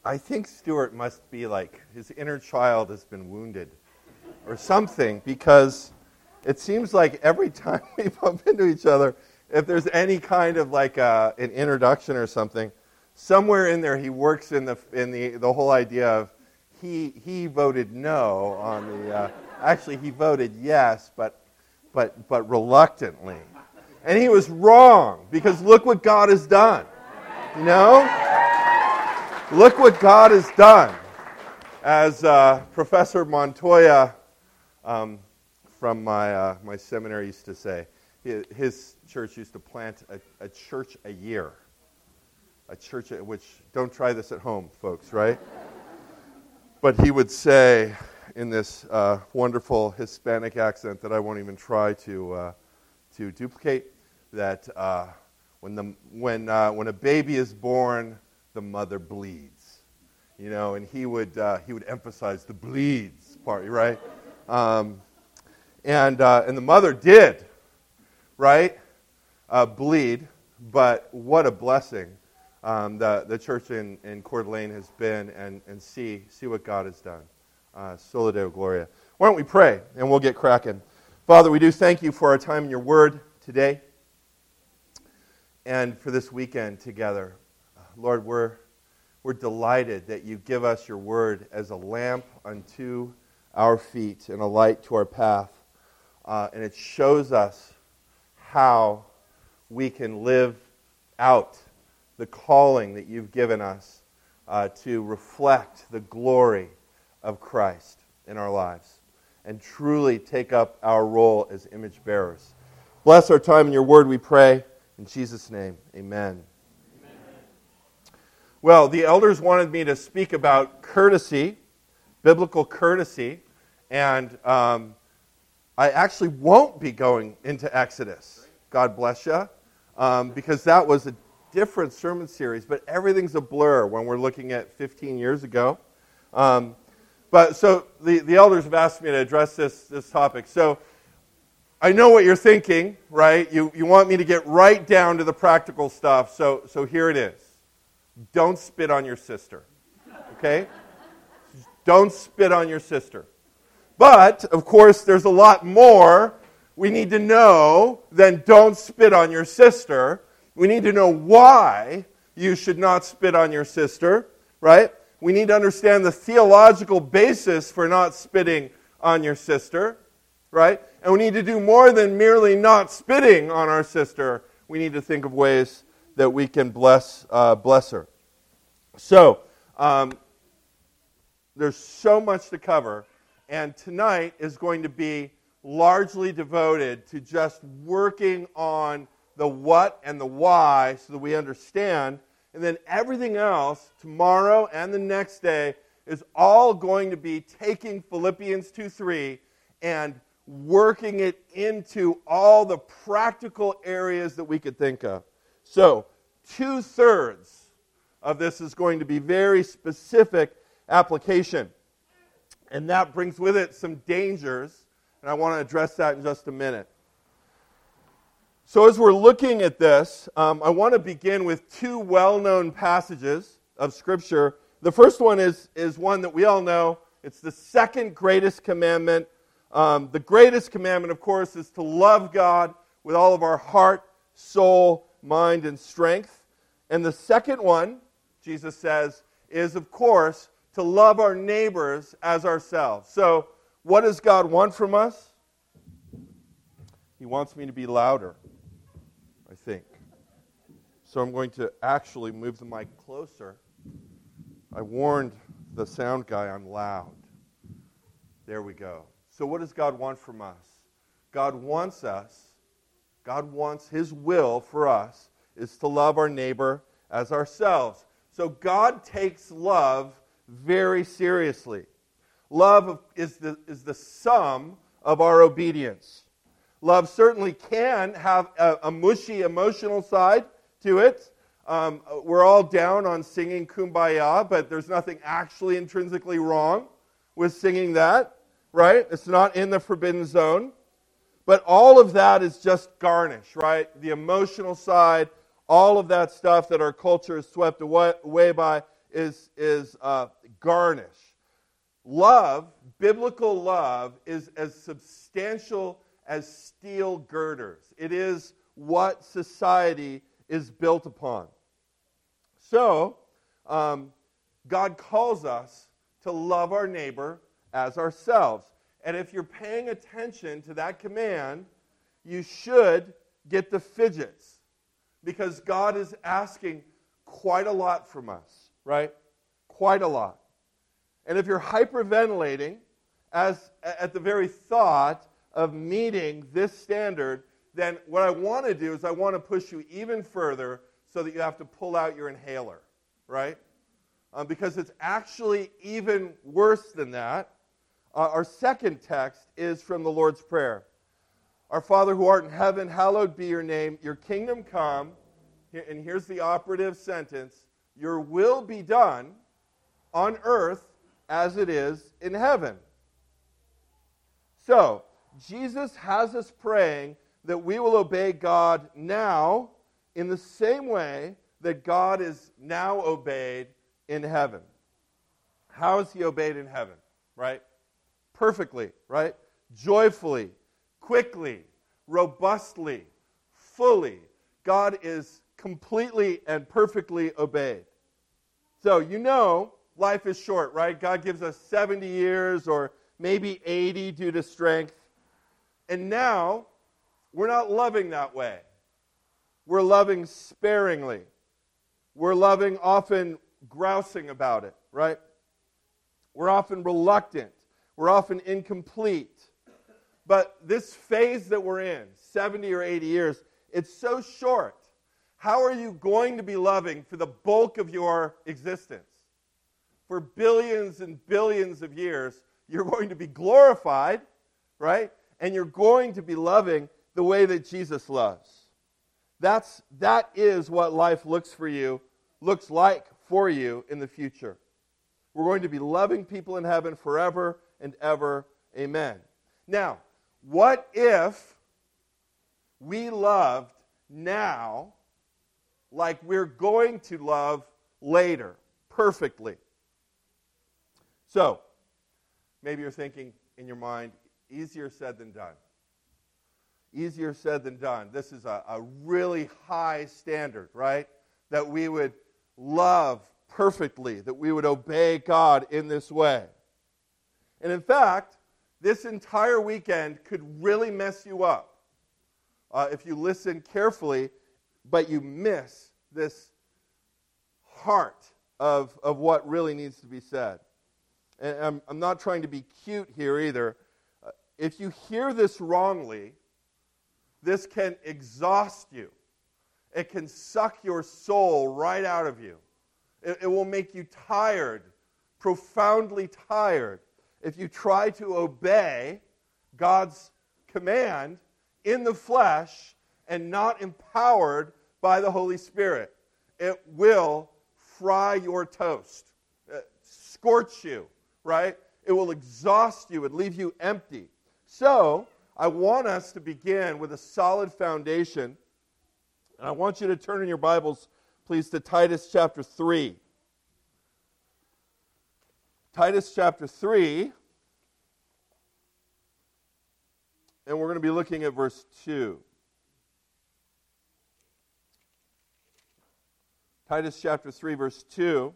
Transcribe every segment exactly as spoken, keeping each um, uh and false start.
I think Stuart must be like, his inner child has been wounded or something, because it seems like every time we bump into each other, if there's any kind of like a, an introduction or something, somewhere in there he works in the in the the whole idea of he he voted no on the uh, actually he voted yes, but but but reluctantly, and he was wrong, because look what God has done, you know. Look what God has done. As uh, Professor Montoya um, from my uh, my seminary used to say, his, his church used to plant a, a church a year. A church, which, don't try this at home, folks, right? But he would say in this uh, wonderful Hispanic accent that I won't even try to uh, to duplicate, that uh, when the when uh, when a baby is born, the mother bleeds, you know, and he would uh, he would emphasize the bleeds part, right? Um, and uh, and the mother did, right, uh, bleed, but what a blessing um, the the church in, in Coeur d'Alene has been, and and see see what God has done. Uh, Sola Deo Gloria. Why don't we pray and we'll get cracking. Father, we do thank you for our time in your Word today, and for this weekend together. Lord, we're, we're delighted that you give us your word as a lamp unto our feet and a light to our path. Uh, and it shows us how we can live out the calling that you've given us uh, to reflect the glory of Christ in our lives and truly take up our role as image bearers. Bless our time in your word, we pray. In Jesus' name, amen. Well, the elders wanted me to speak about courtesy, biblical courtesy, and um, I actually won't be going into Exodus. God bless you, um, because that was a different sermon series, but everything's a blur when we're looking at fifteen years ago. Um, but so the, the elders have asked me to address this, this topic. So I know what you're thinking, right? You, you want me to get right down to the practical stuff, so, so here it is. Don't spit on your sister, okay? Don't spit on your sister. But, of course, there's a lot more we need to know than don't spit on your sister. We need to know why you should not spit on your sister, right? We need to understand the theological basis for not spitting on your sister, right? And we need to do more than merely not spitting on our sister. We need to think of ways that we can bless uh, bless her. So, um, there's so much to cover, and tonight is going to be largely devoted to just working on the what and the why so that we understand, and then everything else, tomorrow and the next day, is all going to be taking Philippians two three and working it into all the practical areas that we could think of. So, two-thirds of this is going to be very specific application. And that brings with it some dangers, and I want to address that in just a minute. So as we're looking at this, um, I want to begin with two well-known passages of Scripture. The first one is, is one that we all know. It's the second greatest commandment. Um, the greatest commandment, of course, is to love God with all of our heart, soul, mind, and strength. And the second one, Jesus says, is, of course, to love our neighbors as ourselves. So, what does God want from us? He wants me to be louder, I think. So I'm going to actually move the mic closer. I warned the sound guy I'm loud. There we go. So what does God want from us? God wants us, God wants His will for us is to love our neighbor as ourselves. So God takes love very seriously. Love is the, is the sum of our obedience. Love certainly can have a, a mushy emotional side to it. Um, we're all down on singing Kumbaya, but there's nothing actually intrinsically wrong with singing that, right? It's not in the forbidden zone. But all of that is just garnish, right? The emotional side, all of that stuff that our culture is swept away, away by, is, is uh, garnish. Love, biblical love, is as substantial as steel girders. It is what society is built upon. So, um, God calls us to love our neighbor as ourselves. And if you're paying attention to that command, you should get the fidgets, because God is asking quite a lot from us, right? Quite a lot. And if you're hyperventilating as at the very thought of meeting this standard, then what I want to do is I want to push you even further so that you have to pull out your inhaler, right? Um, because it's actually even worse than that. Uh, our second text is from the Lord's Prayer. Our Father who art in heaven, hallowed be your name. Your kingdom come, and here's the operative sentence, your will be done on earth as it is in heaven. So, Jesus has us praying that we will obey God now in the same way that God is now obeyed in heaven. How is he obeyed in heaven, right? Perfectly, right? Joyfully, quickly, robustly, fully. God is completely and perfectly obeyed. So, you know, life is short, right? God gives us seventy years or maybe eighty due to strength. And now, we're not loving that way. We're loving sparingly. We're loving often grousing about it, right? We're often reluctant. We're often incomplete. But this phase that we're in, seventy or eighty years, it's so short. How are you going to be loving for the bulk of your existence? For billions and billions of years, you're going to be glorified, right? And you're going to be loving the way that Jesus loves. That's, that is what life looks for you, looks like for you in the future. We're going to be loving people in heaven forever and ever. Amen. Now, what if we loved now like we're going to love later, perfectly? So, maybe you're thinking in your mind, easier said than done. Easier said than done. This is a, a really high standard, right? That we would love perfectly, that we would obey God in this way. And in fact, this entire weekend could really mess you up uh, if you listen carefully, but you miss this heart of, of what really needs to be said. And I'm, I'm not trying to be cute here either. Uh, if you hear this wrongly, this can exhaust you. It can suck your soul right out of you. It, it will make you tired, profoundly tired, if you try to obey God's command in the flesh and not empowered by the Holy Spirit. It will fry your toast, uh, scorch you, right? It will exhaust you and leave you empty. So, I want us to begin with a solid foundation. And I want you to turn in your Bibles, please, to Titus chapter three. Titus chapter three. And we're going to be looking at verse two. Titus chapter three, verse two.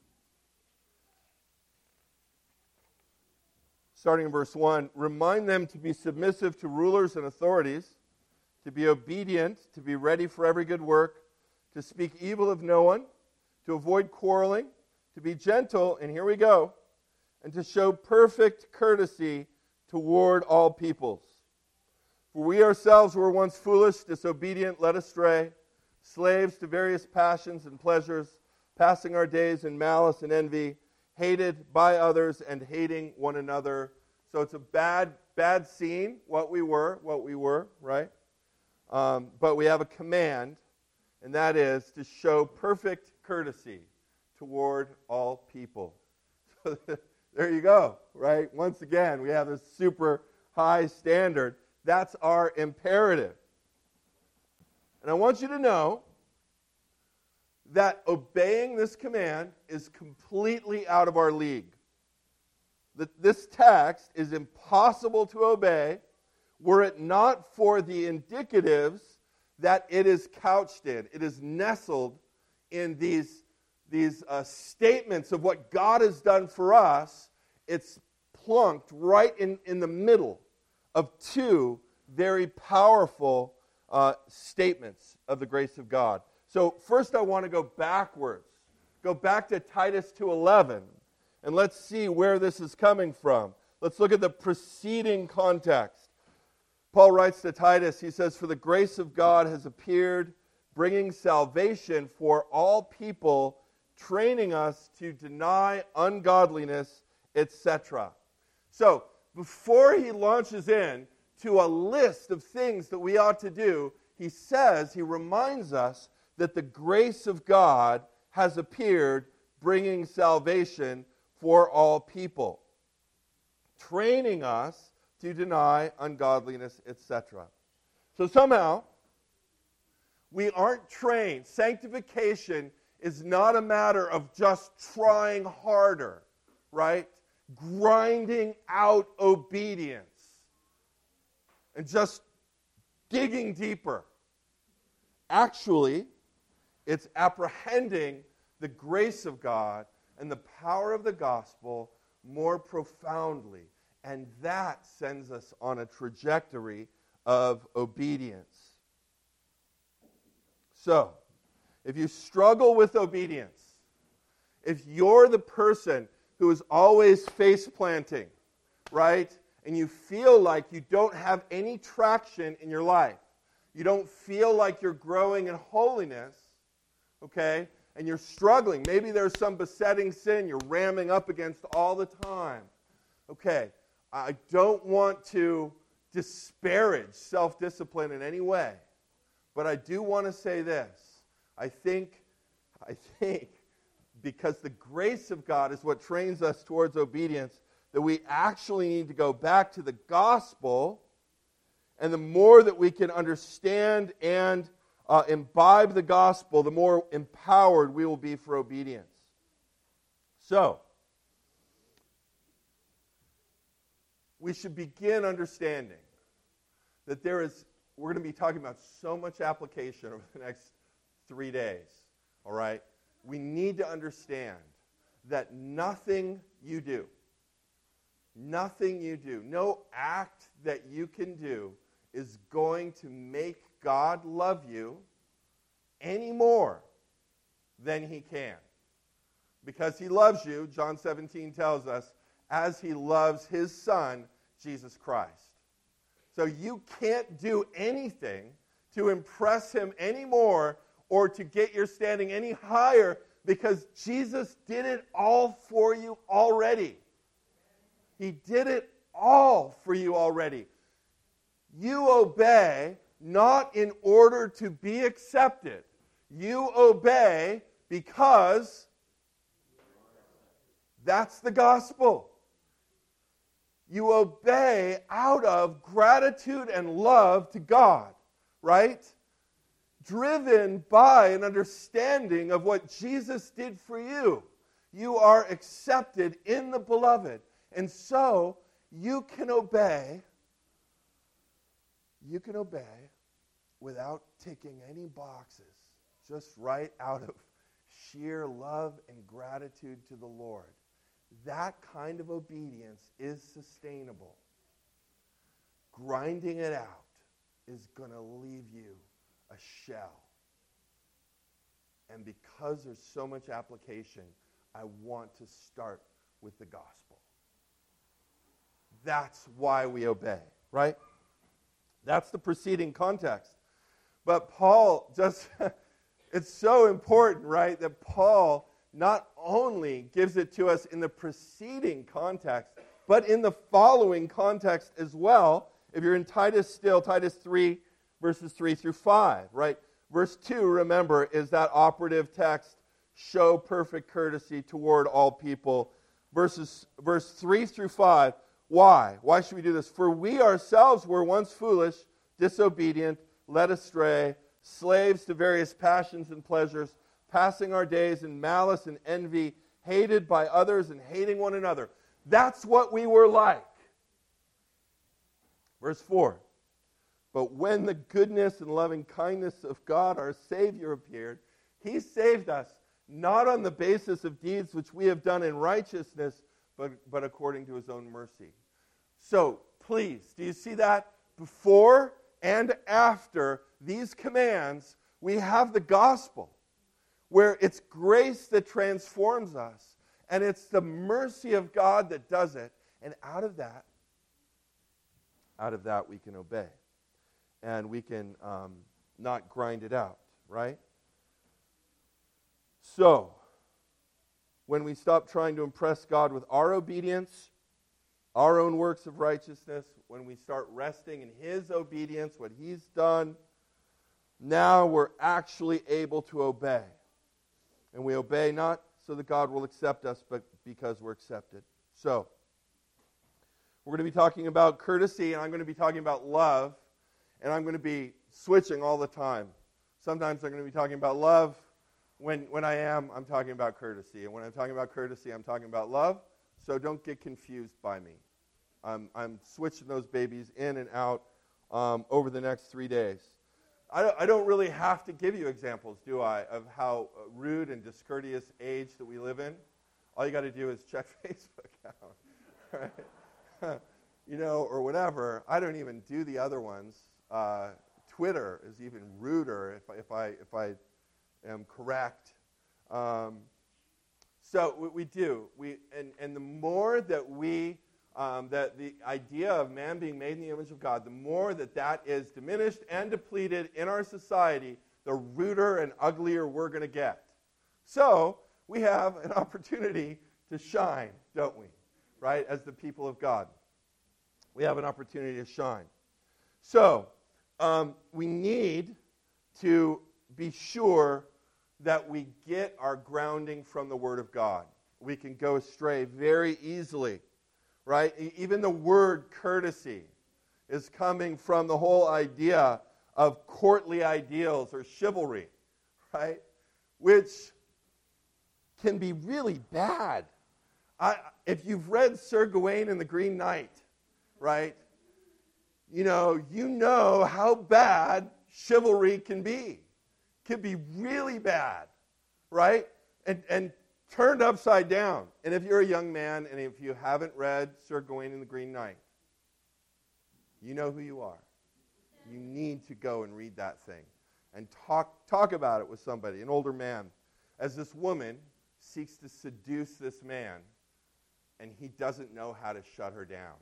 Starting in verse one, remind them to be submissive to rulers and authorities, to be obedient, to be ready for every good work, to speak evil of no one, to avoid quarreling, to be gentle, and here we go, and to show perfect courtesy toward all peoples. For we ourselves were once foolish, disobedient, led astray, slaves to various passions and pleasures, passing our days in malice and envy, hated by others and hating one another. So it's a bad, bad scene, what we were, what we were, right? Um, but we have a command, and that is to show perfect courtesy toward all people. So there you go, right? Once again, we have this super high standard. That's our imperative. And I want you to know that obeying this command is completely out of our league. That this text is impossible to obey were it not for the indicatives that it is couched in. It is nestled in these, these uh, statements of what God has done for us. It's plunked right in, in the middle of two very powerful uh, statements of the grace of God. So first I want to go backwards. Go back to Titus two eleven, and let's see where this is coming from. Let's look at the preceding context. Paul writes to Titus, he says, "For the grace of God has appeared, bringing salvation for all people, training us to deny ungodliness, et cetera" So, before he launches in to a list of things that we ought to do, he says, he reminds us that the grace of God has appeared, bringing salvation for all people, training us to deny ungodliness, et cetera. So somehow, we aren't trained. Sanctification is not a matter of just trying harder, right? Grinding out obedience and just digging deeper. Actually, it's apprehending the grace of God and the power of the gospel more profoundly. And that sends us on a trajectory of obedience. So, if you struggle with obedience, if you're the person who is always face planting, right? And you feel like you don't have any traction in your life, you don't feel like you're growing in holiness, okay? And you're struggling. Maybe there's some besetting sin you're ramming up against all the time. Okay, I don't want to disparage self-discipline in any way, but I do want to say this. I think, I think, because the grace of God is what trains us towards obedience, that we actually need to go back to the gospel, and the more that we can understand and uh, imbibe the gospel, the more empowered we will be for obedience. So, we should begin understanding that there is, we're going to be talking about so much application over the next three days, all right? We need to understand that nothing you do, nothing you do, no act that you can do is going to make God love you any more than He can. Because He loves you, John seventeen tells us, as He loves His Son, Jesus Christ. So you can't do anything to impress Him anymore or to get your standing any higher, because Jesus did it all for you already. He did it all for you already. You obey not in order to be accepted. You obey because that's the gospel. You obey out of gratitude and love to God, right? Driven by an understanding of what Jesus did for you. You are accepted in the beloved. And so, you can obey, you can obey without ticking any boxes, just right out of sheer love and gratitude to the Lord. That kind of obedience is sustainable. Grinding it out is going to leave you a shell. And because there's so much application, I want to start with the gospel. That's why we obey, right? That's the preceding context. But Paul just, it's so important, right, that Paul not only gives it to us in the preceding context, but in the following context as well. If you're in Titus still, Titus three, verses three through five, right? Verse two, remember, is that operative text, show perfect courtesy toward all people. Verses, verse three through five, why? Why should we do this? For we ourselves were once foolish, disobedient, led astray, slaves to various passions and pleasures, passing our days in malice and envy, hated by others and hating one another. That's what we were like. Verse four. But when the goodness and loving kindness of God, our Savior, appeared, He saved us, not on the basis of deeds which we have done in righteousness, but, but according to His own mercy. So, please, do you see that? Before and after these commands, we have the gospel, where it's grace that transforms us, and it's the mercy of God that does it, and out of that, out of that we can obey. And we can um, not grind it out, right? So, when we stop trying to impress God with our obedience, our own works of righteousness, when we start resting in His obedience, what He's done, now we're actually able to obey. And we obey not so that God will accept us, but because we're accepted. So, we're going to be talking about courtesy, and I'm going to be talking about love. And I'm going to be switching all the time. Sometimes I'm going to be talking about love. When, when I am, I'm talking about courtesy. And when I'm talking about courtesy, I'm talking about love. So don't get confused by me. I'm, I'm switching those babies in and out um, over the next three days. I don't, I don't really have to give you examples, do I, of how rude and discourteous age that we live in. All you got to do is check Facebook out, right? You know, or whatever. I don't even do the other ones. Uh, Twitter is even ruder if I, if I, if I am correct. Um, so we, we do. We, and, and the more that we, um, that the idea of man being made in the image of God, the more that that is diminished and depleted in our society, the ruder and uglier we're going to get. So we have an opportunity to shine, don't we? Right? As the people of God. We have an opportunity to shine. So, Um, we need to be sure that we get our grounding from the Word of God. We can go astray very easily, right? E- even the word courtesy is coming from the whole idea of courtly ideals or chivalry, right? Which can be really bad. I, if you've read Sir Gawain and the Green Knight, right? You know, you know how bad chivalry can be. Can be really bad, right? And and turned upside down. And if you're a young man and if you haven't read Sir Gawain and the Green Knight, you know who you are. You need to go and read that thing and talk talk about it with somebody, an older man, as this woman seeks to seduce this man, and he doesn't know how to shut her down.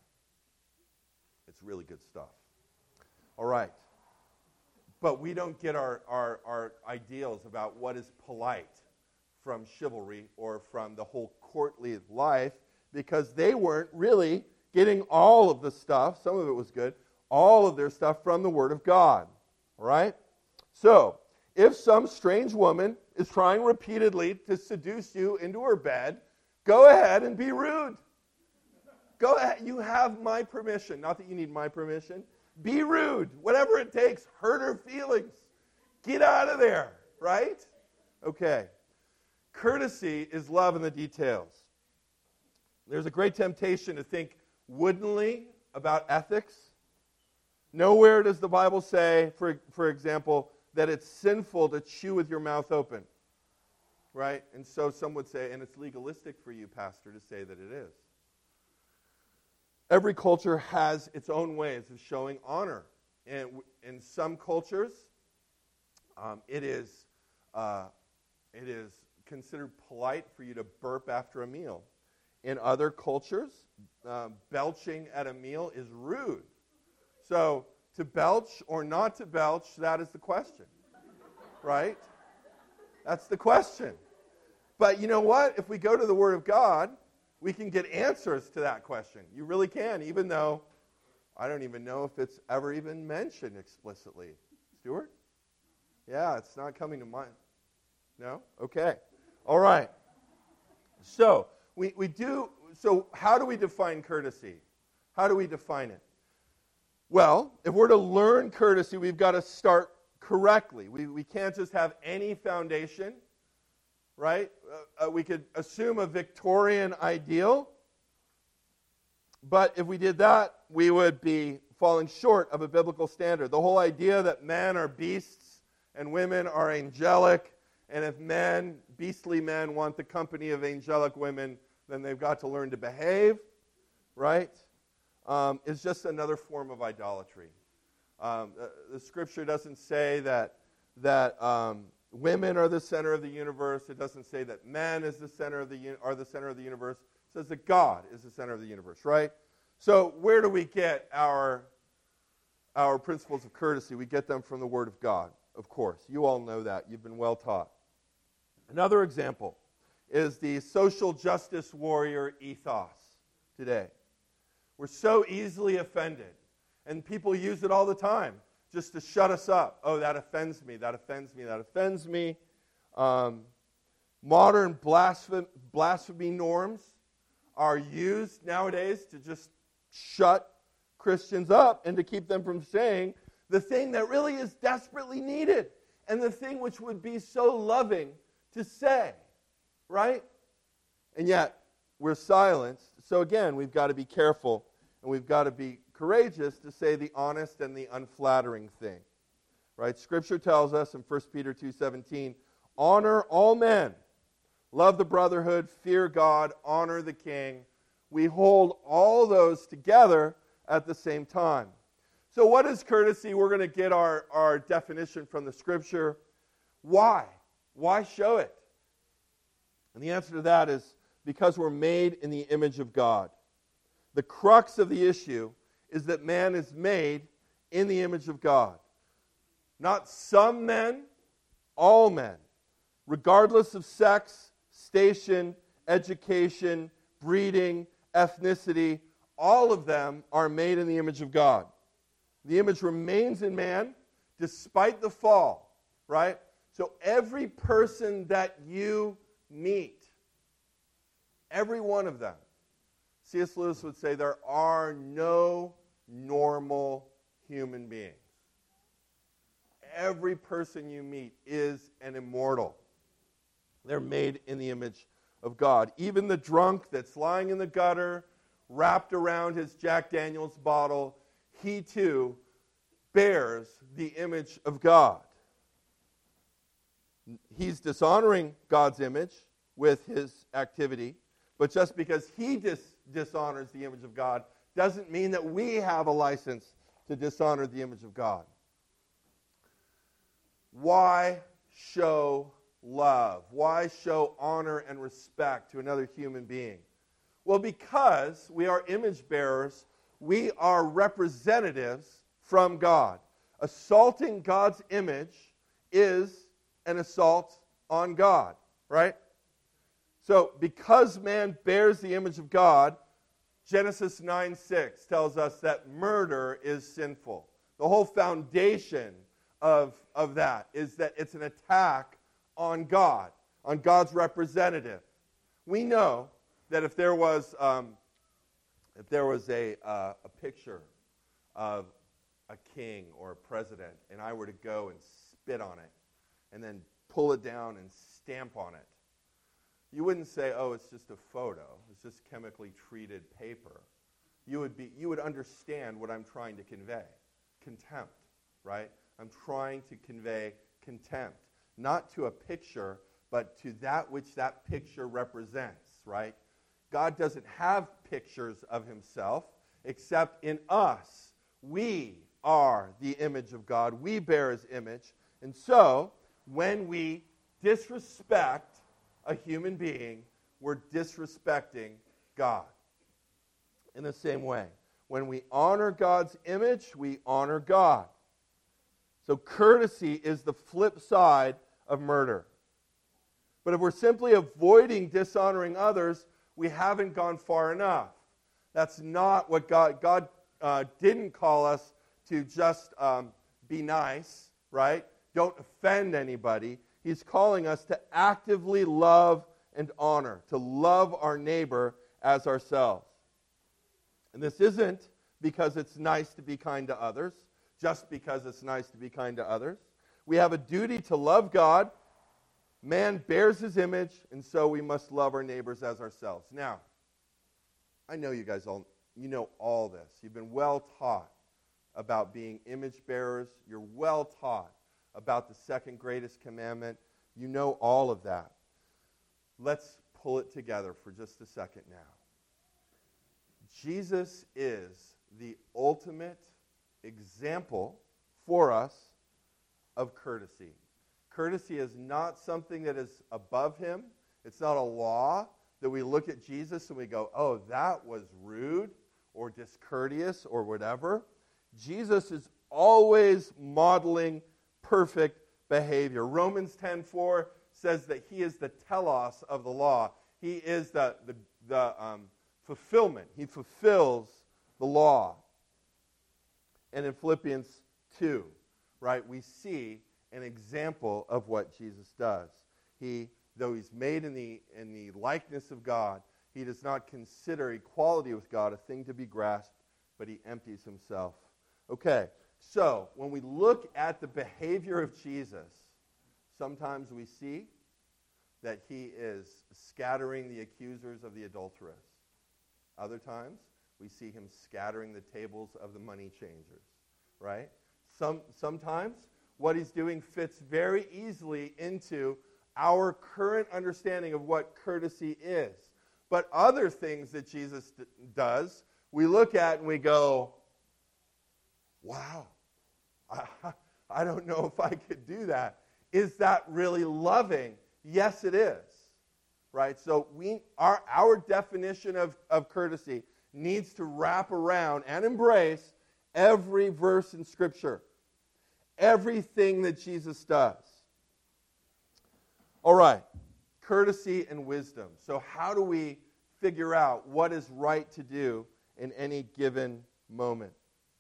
It's really good stuff. All right. But we don't get our, our, our ideals about what is polite from chivalry or from the whole courtly life because they weren't really getting all of the stuff, some of it was good, all of their stuff from the Word of God. All right? So, if some strange woman is trying repeatedly to seduce you into her bed, go ahead and be rude. Go ahead. You have my permission. Not that you need my permission. Be rude. Whatever it takes. Hurt her feelings. Get out of there. Right? Okay. Courtesy is love in the details. There's a great temptation to think woodenly about ethics. Nowhere does the Bible say, for, for example, that it's sinful to chew with your mouth open. Right? And so some would say, and it's legalistic for you, Pastor, to say that it is. Every culture has its own ways of showing honor. And in some cultures, um, it is uh, it is considered polite for you to burp after a meal. In other cultures, uh, belching at a meal is rude. So to belch or not to belch, that is the question, right? That's the question. But you know what? If we go to the Word of God, we can get answers to that question. You really can, even though I don't even know if it's ever even mentioned explicitly. Stuart? Yeah, it's not coming to mind. No? Okay. All right. So, we, we do, so how do we define courtesy? How do we define it? Well, if we're to learn courtesy, we've got to start correctly. We, we can't just have any foundation right? Uh, uh, we could assume a Victorian ideal, but if we did that, we would be falling short of a biblical standard. The whole idea that men are beasts and women are angelic, and if men, beastly men, want the company of angelic women, then they've got to learn to behave, right? Um, is just another form of idolatry. Um, the, the Scripture doesn't say that that um, women are the center of the universe. It doesn't say that men is the center of the are the center of the universe. It says that God is the center of the universe, right? So where do we get our our principles of courtesy? We get them from the Word of God, of course. You all know that. You've been well taught. Another example is the social justice warrior ethos today. We're so easily offended, and people use it all the time just to shut us up. Oh, that offends me, that offends me, that offends me. Um, modern blasphemy, blasphemy norms are used nowadays to just shut Christians up and to keep them from saying the thing that really is desperately needed and the thing which would be so loving to say, right? And yet, we're silenced. So again, we've got to be careful and we've got to be courageous to say the honest and the unflattering thing, right? Scripture tells us in First Peter two seventeen, honor all men, love the brotherhood, fear God, honor the king. We hold all those together at the same time. So what is courtesy? We're going to get our, our definition from the Scripture. Why? Why show it? And the answer to that is because we're made in the image of God. The crux of the issue is that man is made in the image of God. Not some men, all men, regardless of sex, station, education, breeding, ethnicity, all of them are made in the image of God. The image remains in man despite the fall, right? So every person that you meet, every one of them, C S Lewis would say there are no normal human beings. Every person you meet is an immortal. They're made in the image of God. Even the drunk that's lying in the gutter, wrapped around his Jack Daniels bottle, he too bears the image of God. He's dishonoring God's image with his activity, but just because he dis- dishonors the image of God doesn't mean that we have a license to dishonor the image of God. Why show love? Why show honor and respect to another human being? Well, because we are image bearers, we are representatives from God. Assaulting God's image is an assault on God, right? So, because man bears the image of God, Genesis nine six tells us that murder is sinful. The whole foundation of, of that is that it's an attack on God, on God's representative. We know that if there was um, if there was a uh, a picture of a king or a president, and I were to go and spit on it, and then pull it down and stamp on it, you wouldn't say, "Oh, it's just a photo. It's just chemically treated paper." You would be you would understand what I'm trying to convey: contempt, right? I'm trying to convey contempt, not to a picture, but to that which that picture represents, right? God doesn't have pictures of himself, except in us. We are the image of God. We bear his image. And so, when we disrespect a human being, we're disrespecting God. In the same way, when we honor God's image, we honor God. So courtesy is the flip side of murder. But if we're simply avoiding dishonoring others, we haven't gone far enough. That's not what God, God uh, didn't call us to just um, be nice, right? Don't offend anybody. He's calling us to actively love and honor, to love our neighbor as ourselves. And this isn't because it's nice to be kind to others, just because it's nice to be kind to others. We have a duty to love God Man bears his image, and so we must love our neighbors as ourselves. Now, I know you guys all, you know all this. You've been well taught about being image bearers. You're well taught about the second greatest commandment. You know all of that. Let's pull it together for just a second now. Jesus is the ultimate example for us of courtesy. Courtesy is not something that is above him. It's not a law that we look at Jesus and we go, oh, that was rude or discourteous or whatever. Jesus is always modeling perfect behavior. Romans ten four says that he is the telos of the law. He is the, the, the um, fulfillment. He fulfills the law. And in Philippians two, right, we see an example of what Jesus does. He, though he's made in the in the likeness of God, he does not consider equality with God a thing to be grasped, but he empties himself. Okay, so when we look at the behavior of Jesus, sometimes we see that he is scattering the accusers of the adulteress. Other times, we see him scattering the tables of the money changers, right? Some, sometimes, what he's doing fits very easily into our current understanding of what courtesy is. But other things that Jesus d- does, we look at and we go, wow, I, I don't know if I could do that. Is that really loving? Yes, it is. Right? So we our, our definition of, of courtesy needs to wrap around and embrace every verse in Scripture. Everything that Jesus does. All right, courtesy and wisdom. So how do we figure out what is right to do in any given moment?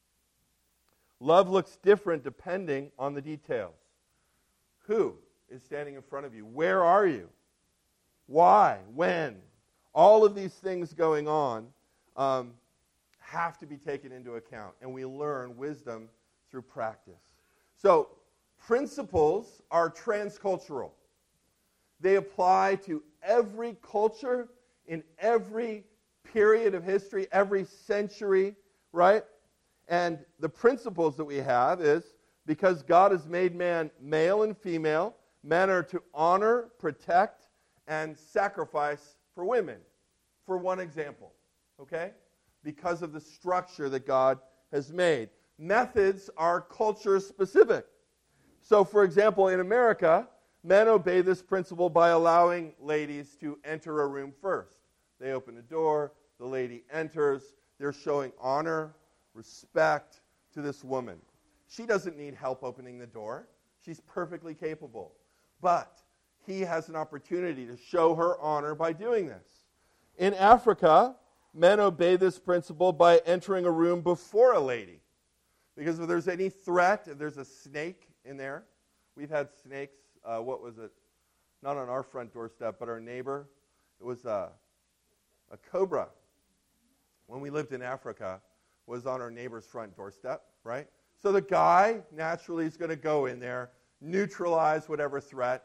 Love looks different depending on the details. Who is standing in front of you? Where are you? Why? When? All of these things going on um, have to be taken into account, and we learn wisdom through practice. So, principles are transcultural. They apply to every culture in every period of history, every century, right? And the principles that we have is, because God has made man male and female, men are to honor, protect, and sacrifice for women, for one example, okay? Because of the structure that God has made. Methods are culture-specific. So, for example, in America, men obey this principle by allowing ladies to enter a room first. They open the door, the lady enters, they're showing honor, respect to this woman. She doesn't need help opening the door. She's perfectly capable. But he has an opportunity to show her honor by doing this. In Africa, men obey this principle by entering a room before a lady. Because if there's any threat, if there's a snake in there, we've had snakes, uh, what was it? Not on our front doorstep, but our neighbor. It was a, a cobra. When we lived in Africa, was on our neighbor's front doorstep, right? So the guy naturally is going to go in there, neutralize whatever threat.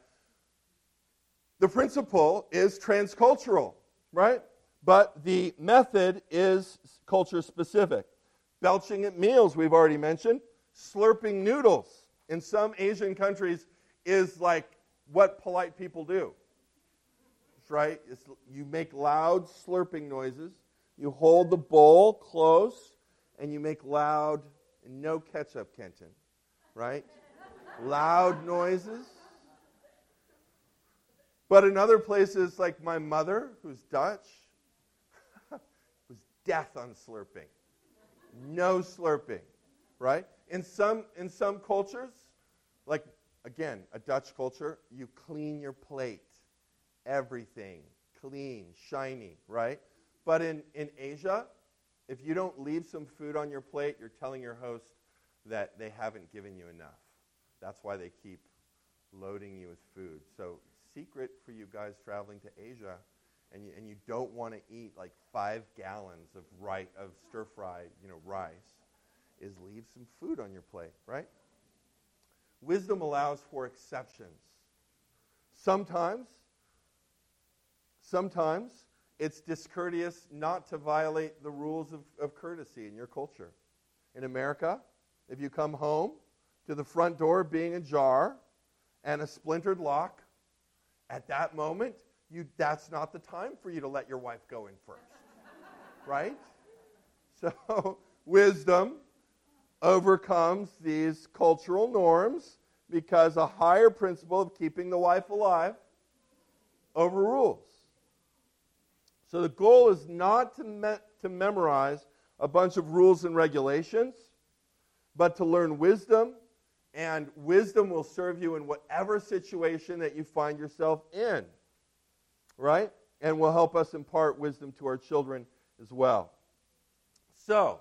The principle is transcultural, right? But the method is culture-specific. Belching at meals, we've already mentioned. Slurping noodles in some Asian countries is like what polite people do, right? It's, you make loud slurping noises. You hold the bowl close, and you make loud, and no ketchup, Kenton, right? Loud noises. But in other places, like my mother, who's Dutch, was death on slurping. No slurping, right? In some in some cultures, like, again, a Dutch culture, you clean your plate. Everything. Clean, shiny, right? But in, in Asia, if you don't leave some food on your plate, you're telling your host that they haven't given you enough. That's why they keep loading you with food. So, secret for you guys traveling to Asia, and you, and you don't want to eat like five gallons of right of stir-fried, you know, rice, is leave some food on your plate, right? Wisdom allows for exceptions. Sometimes, sometimes it's discourteous not to violate the rules of, of courtesy in your culture. In America, if you come home to the front door being ajar and a splintered lock, at that moment, you that's not the time for you to let your wife go in first. Right? So, wisdom overcomes these cultural norms because a higher principle of keeping the wife alive overrules. So the goal is not to, me- to memorize a bunch of rules and regulations, but to learn wisdom, and wisdom will serve you in whatever situation that you find yourself in, right? And will help us impart wisdom to our children as well. So,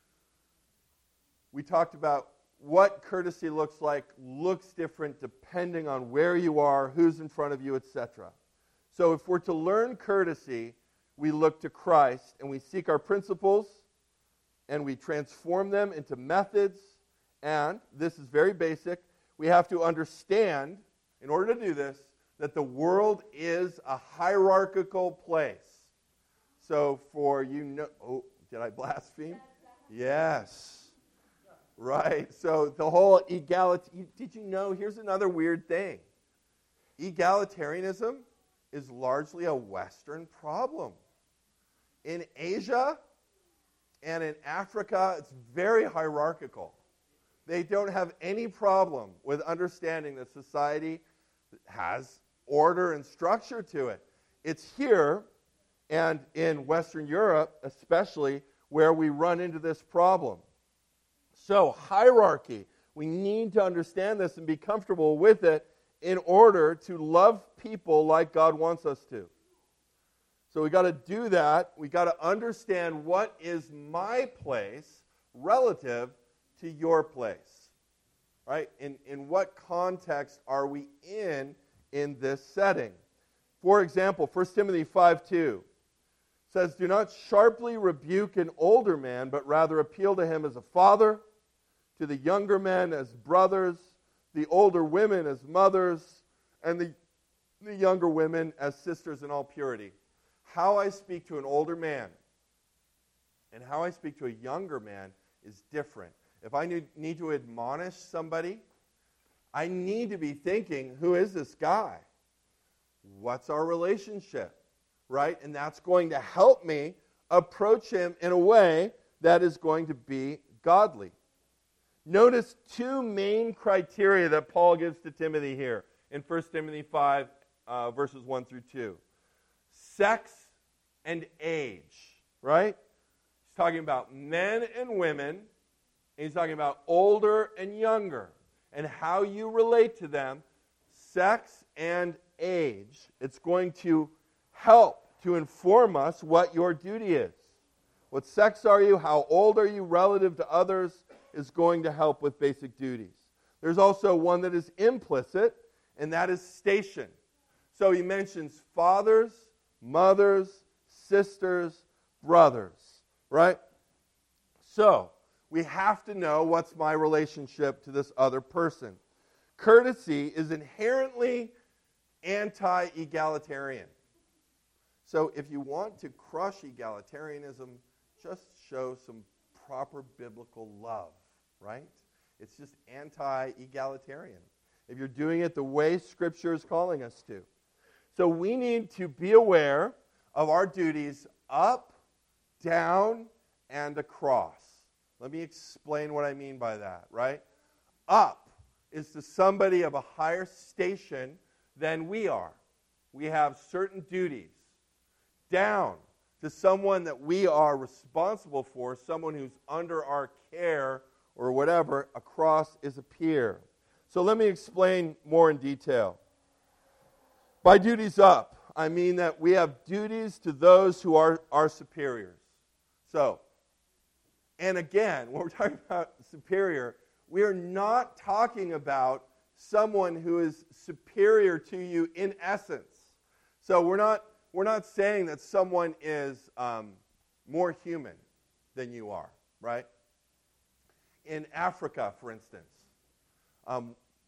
we talked about what courtesy looks like, looks different depending on where you are, who's in front of you, et cetera. So if we're to learn courtesy, we look to Christ and we seek our principles and we transform them into methods. And this is very basic. We have to understand, in order to do this, that the world is a hierarchical place. So for you know, oh, did I blaspheme? Yes. Right. So the whole egalitarian, did you know, here's another weird thing. Egalitarianism is largely a Western problem. In Asia and in Africa, it's very hierarchical. They don't have any problem with understanding that society has order and structure to it. It's here and in Western Europe especially where we run into this problem. So, hierarchy. We need to understand this and be comfortable with it in order to love people like God wants us to. So we got to do that. We got to understand what is my place relative to your place. Right? In, in what context are we in in this setting? For example, First Timothy five two says, "Do not sharply rebuke an older man, but rather appeal to him as a father, to the younger men as brothers, the older women as mothers, and the, the younger women as sisters in all purity." How I speak to an older man and how I speak to a younger man is different. If I need, need to admonish somebody, I need to be thinking, who is this guy? What's our relationship? Right? And that's going to help me approach him in a way that is going to be godly. Notice two main criteria that Paul gives to Timothy here in First Timothy five, uh, verses one through two. Sex and age, right? He's talking about men and women, and he's talking about older and younger, and how you relate to them, sex and age. It's going to help to inform us what your duty is. What sex are you? How old are you relative to others is going to help with basic duties. There's also one that is implicit, and that is station. So he mentions fathers, mothers, sisters, brothers, right? So, we have to know what's my relationship to this other person. Courtesy is inherently anti-egalitarian. So, if you want to crush egalitarianism, just show some proper biblical love, right? It's just anti-egalitarian. If you're doing it the way Scripture is calling us to. So we need to be aware of our duties up, down, and across. Let me explain what I mean by that, right? Up is to somebody of a higher station than we are. We have certain duties. Down to someone that we are responsible for, someone who's under our care or whatever. Across is a peer. So let me explain more in detail. By duties up, I mean that we have duties to those who are our superiors. So, and again, when we're talking about superior, we are not talking about someone who is superior to you in essence. So we're not we're not saying that someone is um, more human than you are, right? In Africa, for instance, um,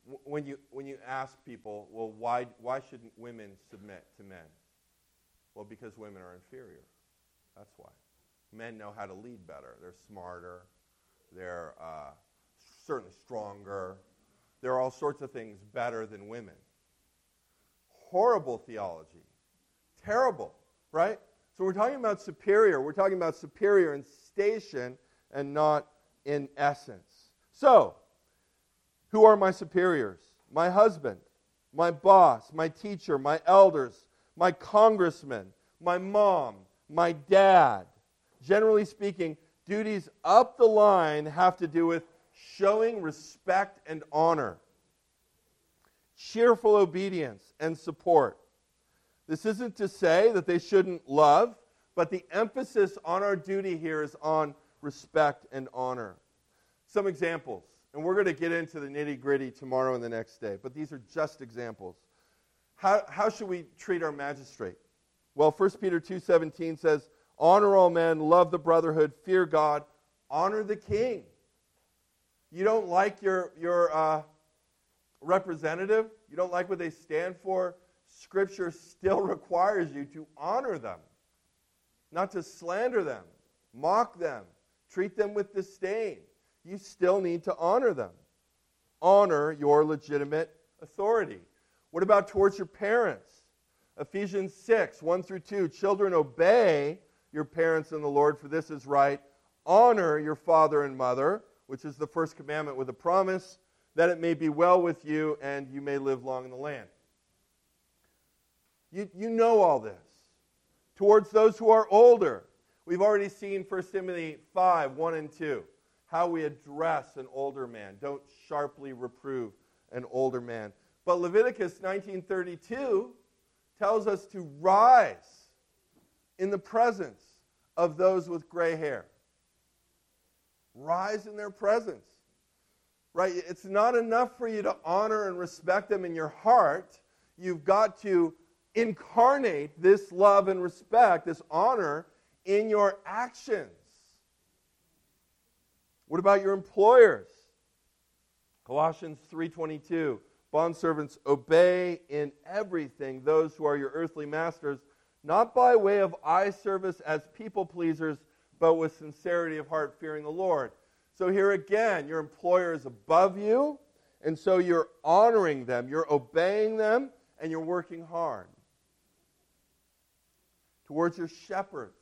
when you when you ask people, well, why why shouldn't women submit to men? Well, because women are inferior. That's why. Men know how to lead better. They're smarter. They're uh, certainly stronger. There are all sorts of things better than women. Horrible theology. Terrible, right? So we're talking about superior. We're talking about superior in station and not in essence. So, who are my superiors? My husband, my boss, my teacher, my elders, my congressman, my mom, my dad. Generally speaking, duties up the line have to do with showing respect and honor, cheerful obedience and support. This isn't to say that they shouldn't love, but the emphasis on our duty here is on respect and honor. Some examples, and we're going to get into the nitty-gritty tomorrow and the next day, but these are just examples. How, how should we treat our magistrate? Well, First Peter two seventeen says, honor all men, love the brotherhood, fear God, honor the king. You don't like your, your uh, representative? You don't like what they stand for? Scripture still requires you to honor them, not to slander them, mock them, treat them with disdain. You still need to honor them. Honor your legitimate authority. What about towards your parents? Ephesians six, one through two, children, obey your parents in the Lord, for this is right. Honor your father and mother, which is the first commandment with a promise, that it may be well with you and you may live long in the land. You, you know all this. Towards those who are older, we've already seen First Timothy five, one and two, how we address an older man. Don't sharply reprove an older man. But Leviticus nineteen thirty-two tells us to rise in the presence of those with gray hair. Rise in their presence. Right? It's not enough for you to honor and respect them in your heart. You've got to incarnate this love and respect, this honor, in your actions. What about your employers? Colossians three twenty-two, bondservants, obey in everything those who are your earthly masters, not by way of eye service as people pleasers, but with sincerity of heart, fearing the Lord. So here again, your employer is above you, and so you're honoring them, you're obeying them, and you're working hard. Towards your shepherds,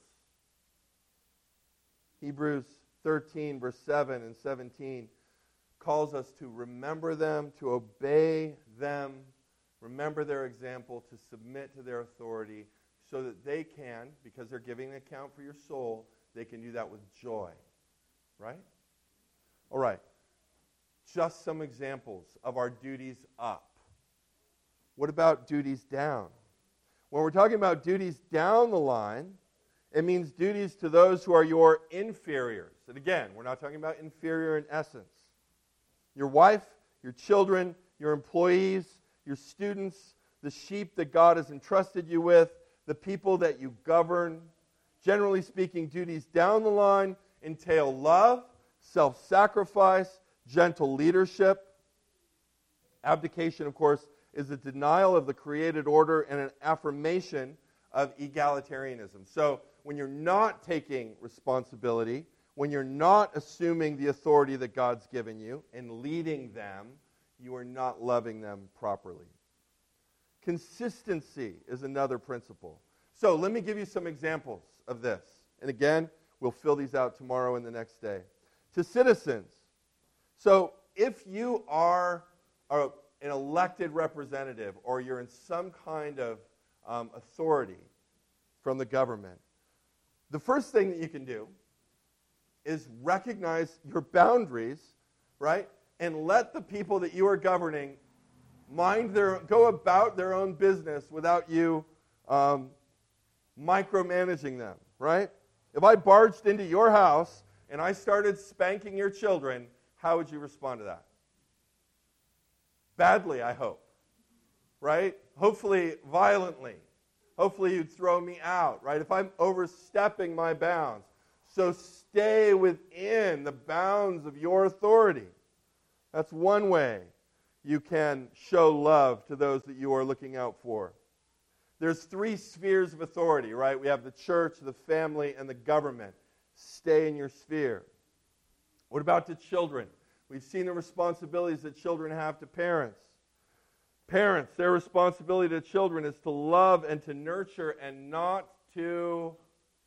Hebrews thirteen, verse seven and seventeen, calls us to remember them, to obey them, remember their example, to submit to their authority, so that they can, because they're giving an account for your soul, they can do that with joy. Right? All right. Just some examples of our duties up. What about duties down? When we're talking about duties down the line, it means duties to those who are your inferiors. And again, we're not talking about inferior in essence. Your wife, your children, your employees, your students, the sheep that God has entrusted you with, the people that you govern. Generally speaking, duties down the line entail love, self-sacrifice, gentle leadership. Abdication, of course, is a denial of the created order and an affirmation of egalitarianism. So when you're not taking responsibility, when you're not assuming the authority that God's given you and leading them, you are not loving them properly. Consistency is another principle. So let me give you some examples of this. And again, we'll fill these out tomorrow and the next day. To citizens. So if you are a an elected representative, or you're in some kind of um, authority from the government, the first thing that you can do is recognize your boundaries, right? And let the people that you are governing mind their, go about their own business without you um, micromanaging them, right? If I barged into your house and I started spanking your children, how would you respond to that? Badly, I hope, right? Hopefully violently. Hopefully you'd throw me out, right? If I'm overstepping my bounds. So stay within the bounds of your authority. That's one way. you can show love to those that you are looking out for. There's three spheres of authority, right? We have the church, the family, and the government. Stay in your sphere. What about the children? We've seen the responsibilities that children have to parents. Parents, their responsibility to children is to love and to nurture and not to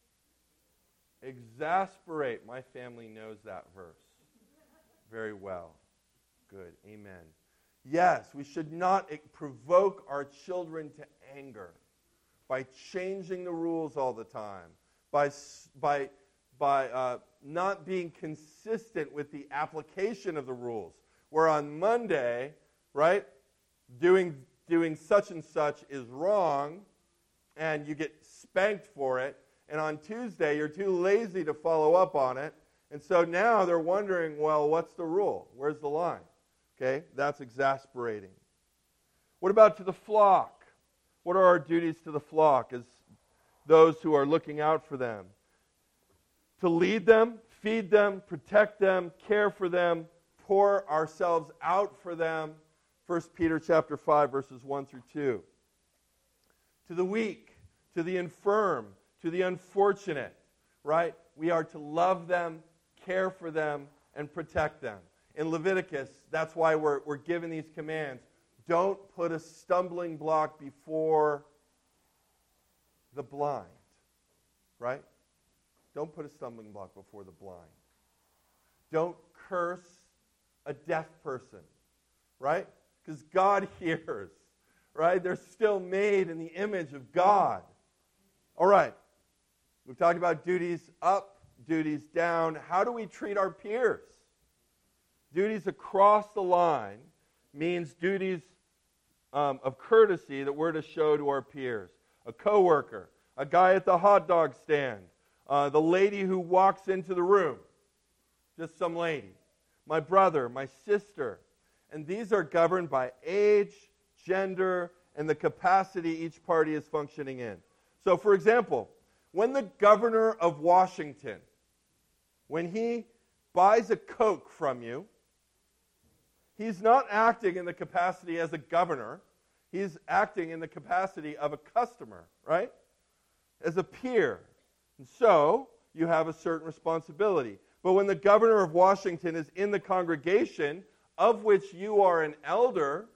exasperate. My family knows that verse very well. Good. Amen. Yes, we should not provoke our children to anger by changing the rules all the time, by, by, by uh, not being consistent with the application of the rules. Where on Monday, right, doing, doing such and such is wrong, and you get spanked for it, and on Tuesday you're too lazy to follow up on it, and so now they're wondering, well, what's the rule? Where's the line? Okay, that's exasperating. What about to the flock? What are our duties to the flock as those who are looking out for them? To lead them, feed them, protect them, care for them, pour ourselves out for them. First Peter chapter five, verses one through two. To the weak, to the infirm, to the unfortunate, right? We are to love them, care for them, and protect them. In Leviticus, that's why we're, we're given these commands. Don't put a stumbling block before the blind, right? Don't put a stumbling block before the blind. Don't curse a deaf person, right? Because God hears, right? They're still made in the image of God. All right. We've talked about duties up, duties down. How do we treat our peers? Duties across the line means duties um, of courtesy that we're to show to our peers. A coworker, a guy at the hot dog stand, uh, the lady who walks into the room, just some lady, my brother, my sister. And these are governed by age, gender, and the capacity each party is functioning in. So, for example, when the governor of Washington, when he buys a Coke from you, he's not acting in the capacity as a governor. He's acting in the capacity of a customer, right? As a peer. And so, you have a certain responsibility. But when the governor of Washington is in the congregation, of which you are an elder,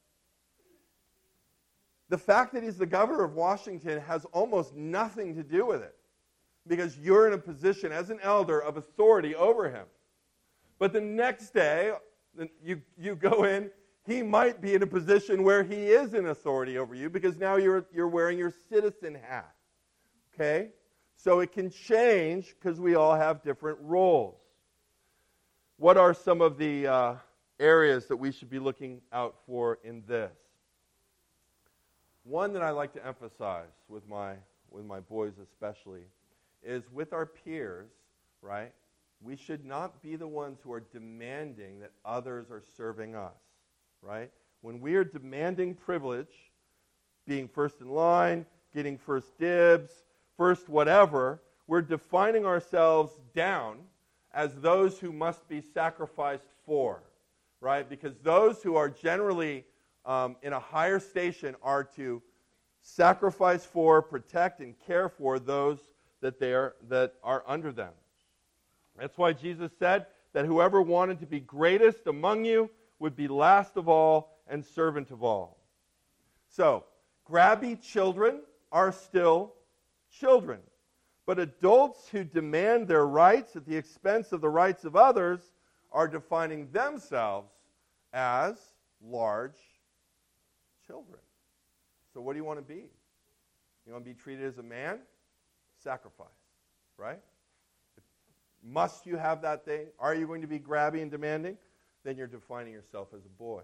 the fact that he's the governor of Washington has almost nothing to do with it. Because you're in a position as an elder of authority over him. But the next day, You, you go in, he might be in a position where he is in authority over you because now you're, you're wearing your citizen hat. Okay? So it can change because we all have different roles. What are some of the uh, areas that we should be looking out for in this? One that I like to emphasize with my, with my boys especially is with our peers, right? We should not be the ones who are demanding that others are serving us, right? When we are demanding privilege, being first in line, getting first dibs, first whatever, we're defining ourselves down as those who must be sacrificed for, right? Because those who are generally um, in a higher station are to sacrifice for, protect, and care for those that they are, that are under them. That's why Jesus said that whoever wanted to be greatest among you would be last of all and servant of all. So, grabby children are still children. But adults who demand their rights at the expense of the rights of others are defining themselves as large children. So what do you want to be? You want to be treated as a man? Sacrifice, right? Must you have that thing? Are you going to be grabby and demanding? Then you're defining yourself as a boy.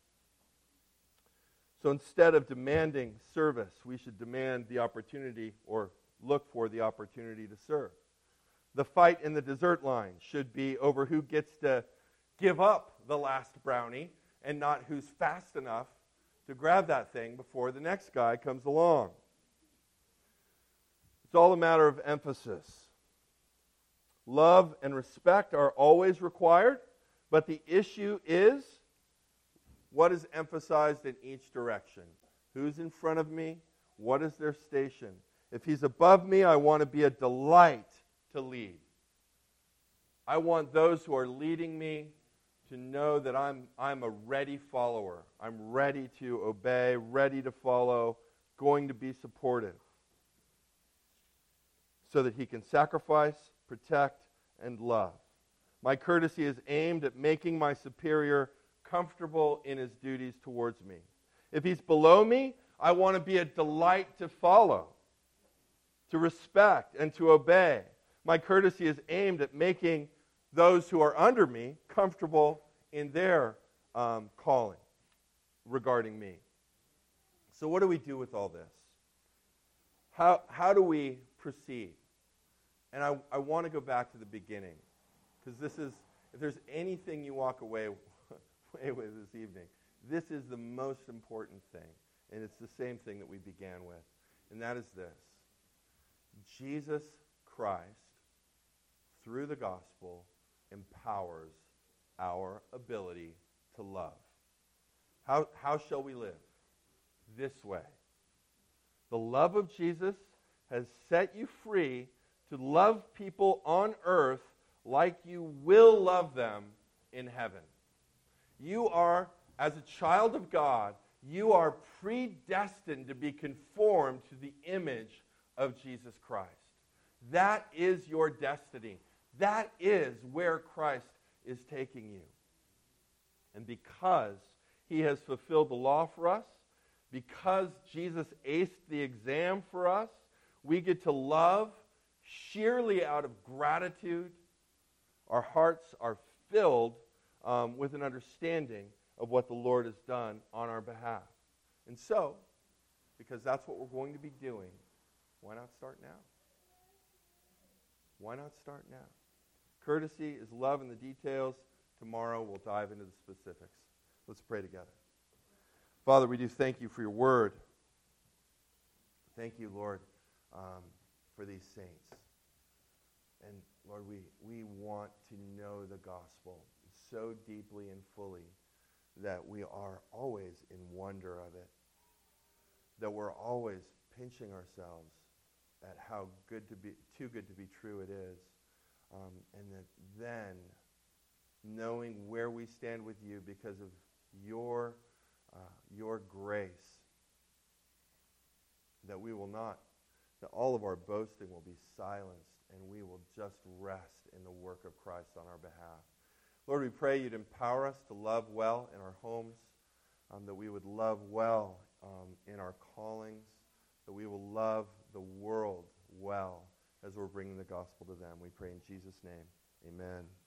So instead of demanding service, we should demand the opportunity or look for the opportunity to serve. The fight in the dessert line should be over who gets to give up the last brownie and not who's fast enough to grab that thing before the next guy comes along. It's all a matter of emphasis. Love and respect are always required, but the issue is What is emphasized in each direction? Who's in front of me? What is their station? If he's above me, I want to be a delight to lead. I want those who are leading me to know that I'm, I'm a ready follower. I'm ready to obey, ready to follow, going to be supportive, so that he can sacrifice, protect, and love. My courtesy is aimed at making my superior comfortable in his duties towards me. If he's below me, I want to be a delight to follow, to respect, and to obey. My courtesy is aimed at making those who are under me comfortable in their um, calling regarding me. So what do we do with all this? How, how do we proceed? And I, I want to go back to the beginning, because this is, if there's anything you walk away, away with this evening, this is the most important thing. And it's the same thing that we began with. And that is this. Jesus Christ, through the gospel, empowers our ability to love. How, how shall we live? This way. The love of Jesus has set you free to love people on earth like you will love them in heaven. You are, as a child of God, you are predestined to be conformed to the image of Jesus Christ. That is your destiny. That is where Christ is taking you. And because he has fulfilled the law for us, because Jesus aced the exam for us, we get to love sheerly out of gratitude. Our hearts are filled um, with an understanding of what the Lord has done on our behalf. And so, because that's what we're going to be doing, why not start now? Why not start now? Courtesy is love in the details. Tomorrow we'll dive into the specifics. Let's pray together. Father, we do thank you for your word. Thank you, Lord, um, for these saints. And Lord, we, we want to know the gospel so deeply and fully that we are always in wonder of it. That we're always pinching ourselves at how good to be, too good to be true it is. Um, and that then, knowing where we stand with you because of your, uh, your grace, that we will not, that all of our boasting will be silenced, and we will just rest in the work of Christ on our behalf. Lord, we pray you'd empower us to love well in our homes, um, that we would love well um, in our callings, that we will love the world well as we're bringing the gospel to them. We pray in Jesus' name. Amen.